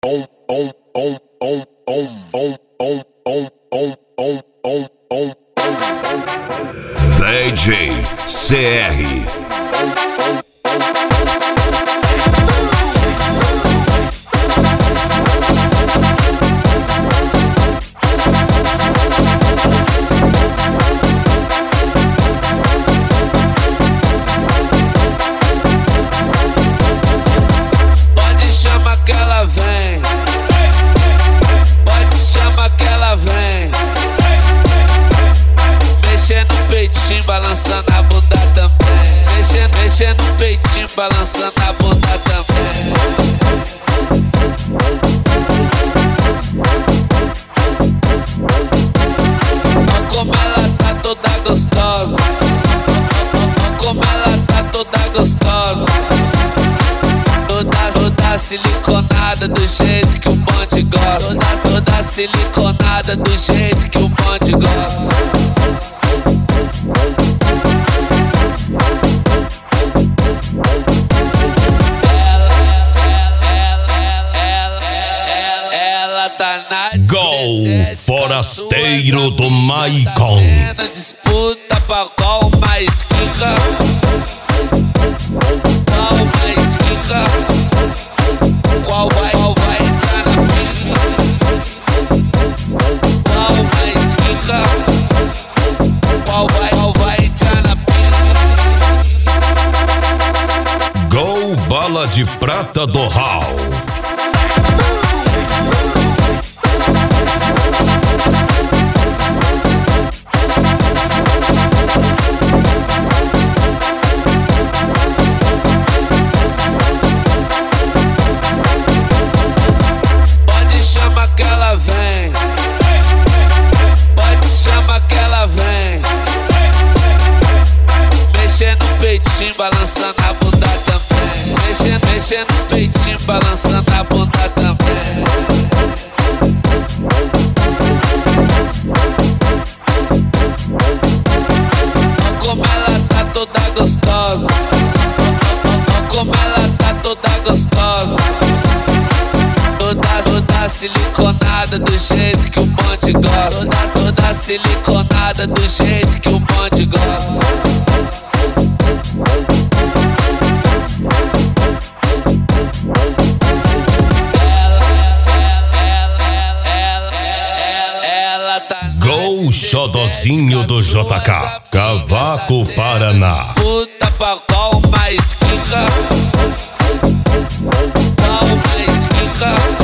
DJ CR. Pode chamar que ela vem, pode chamar que ela vem. Mexendo no peitinho, balançando a bunda também. Mexendo no peitinho, balançando a bunda também. Olha como ela tá toda gostosa. Olha como ela tá toda gostosa. Toda siliconada do jeito que o bonde gosta. Toda siliconada do jeito que o bonde gosta. Ela tá na Gol Forasteiro do Maicon. Disputa pra qual mais quica. Qual mais quica. Qual vai entrar na pica. Qual mais quica. Qual vai entrar na pica. Gol Bala de Prata do Ralph. Pode chamar que ela vem, pode chamar que ela vem. Mexendo no peitinho, balançando a bunda também. Mexendo no peitinho, balançando a bunda também. Olha como ela tá toda gostosa. Olha como ela tá toda gostosa. Toda siliconada do jeito que o bonde gosta. Toda siliconada do jeito que o bonde gosta. Ela tá Gol Xodozinho do JK. Cavaco Paraná. puta pra qual mais quica. Qual mais quica.